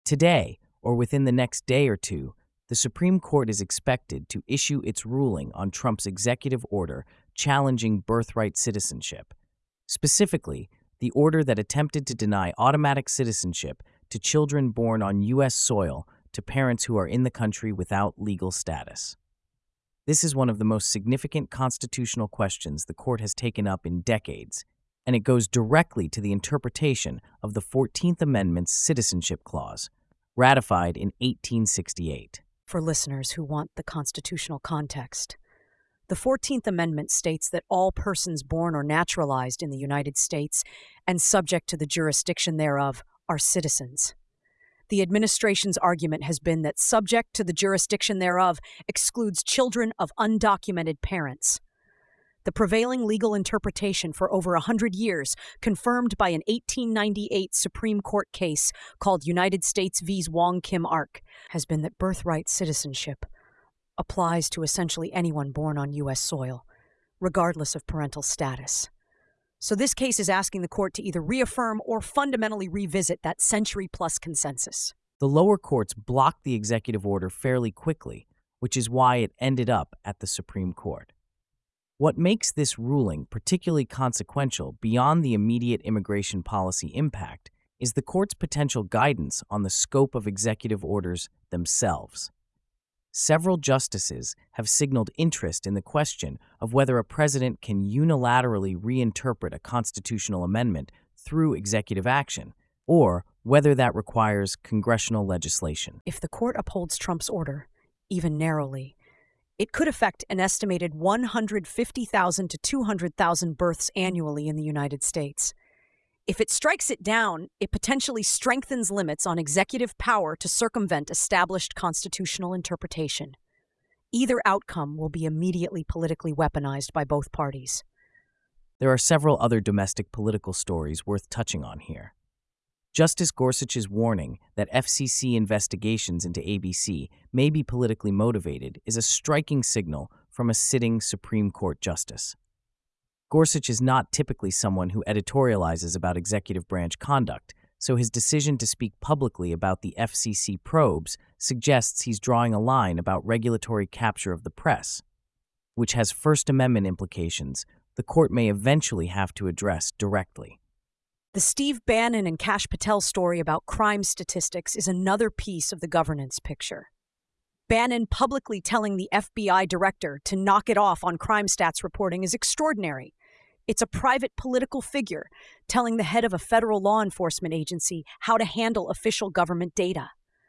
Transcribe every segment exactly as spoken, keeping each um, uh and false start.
Today, or within the next day or two, the Supreme Court is expected to issue its ruling on Trump's executive order challenging birthright citizenship. Specifically, the order that attempted to deny automatic citizenship to children born on U S soil to parents who are in the country without legal status. This is one of the most significant constitutional questions the court has taken up in decades, and it goes directly to the interpretation of the fourteenth Amendment's Citizenship Clause, ratified in eighteen sixty-eight. For listeners who want the constitutional context, the fourteenth Amendment states that all persons born or naturalized in the United States and subject to the jurisdiction thereof are citizens. The administration's argument has been that subject to the jurisdiction thereof excludes children of undocumented parents. The prevailing legal interpretation for over a hundred years, confirmed by an eighteen ninety-eight Supreme Court case called United States v. Wong Kim Ark, has been that birthright citizenship applies to essentially anyone born on U S soil, regardless of parental status. So this case is asking the court to either reaffirm or fundamentally revisit that century-plus consensus. The lower courts blocked the executive order fairly quickly, which is why it ended up at the Supreme Court. What makes this ruling particularly consequential beyond the immediate immigration policy impact is the court's potential guidance on the scope of executive orders themselves. Several justices have signaled interest in the question of whether a president can unilaterally reinterpret a constitutional amendment through executive action, or whether that requires congressional legislation. If the court upholds Trump's order, even narrowly, it could affect an estimated one hundred fifty thousand to two hundred thousand births annually in the United States. If it strikes it down, it potentially strengthens limits on executive power to circumvent established constitutional interpretation. Either outcome will be immediately politically weaponized by both parties. There are several other domestic political stories worth touching on here. Justice Gorsuch's warning that F C C investigations into A B C may be politically motivated is a striking signal from a sitting Supreme Court justice. Gorsuch is not typically someone who editorializes about executive branch conduct, so his decision to speak publicly about the F C C probes suggests he's drawing a line about regulatory capture of the press, which has First Amendment implications the court may eventually have to address directly. The Steve Bannon and Kash Patel story about crime statistics is another piece of the governance picture. Bannon publicly telling the F B I director to knock it off on crime stats reporting is extraordinary. It's a private political figure telling the head of a federal law enforcement agency how to handle official government data.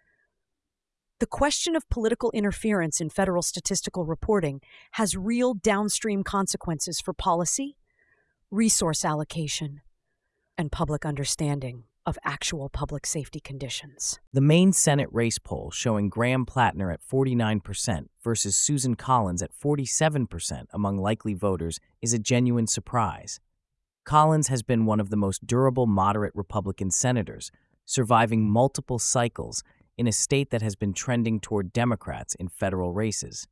The question of political interference in federal statistical reporting has real downstream consequences for policy, resource allocation, and public understanding of actual public safety conditions. The Maine Senate race poll showing Graham Plattner at forty-nine percent versus Susan Collins at forty-seven percent among likely voters is a genuine surprise. Collins has been one of the most durable moderate Republican senators, surviving multiple cycles in a state that has been trending toward Democrats in federal races.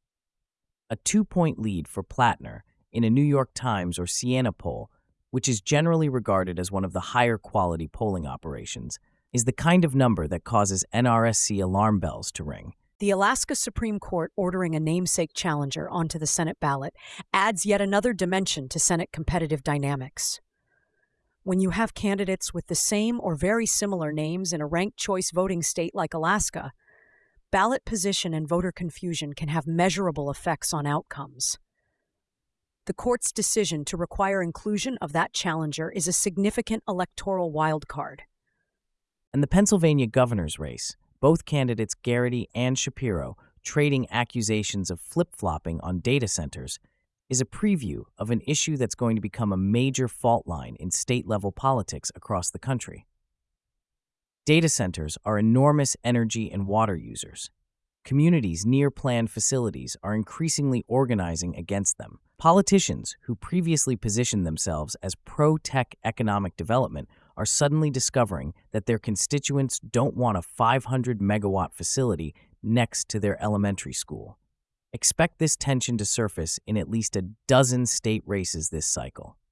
A two-point lead for Plattner in a New York Times or Siena poll, which is generally regarded as one of the higher quality polling operations, is the kind of number that causes N R S C alarm bells to ring. The Alaska Supreme Court ordering a namesake challenger onto the Senate ballot adds yet another dimension to Senate competitive dynamics. When you have candidates with the same or very similar names in a ranked choice voting state like Alaska, ballot position and voter confusion can have measurable effects on outcomes. The court's decision to require inclusion of that challenger is a significant electoral wildcard. And the Pennsylvania governor's race, both candidates Garrity and Shapiro trading accusations of flip-flopping on data centers, is a preview of an issue that's going to become a major fault line in state-level politics across the country. Data centers are enormous energy and water users. Communities near planned facilities are increasingly organizing against them. Politicians who previously positioned themselves as pro-tech economic development are suddenly discovering that their constituents don't want a five hundred megawatt facility next to their elementary school. Expect this tension to surface in at least a dozen state races this cycle.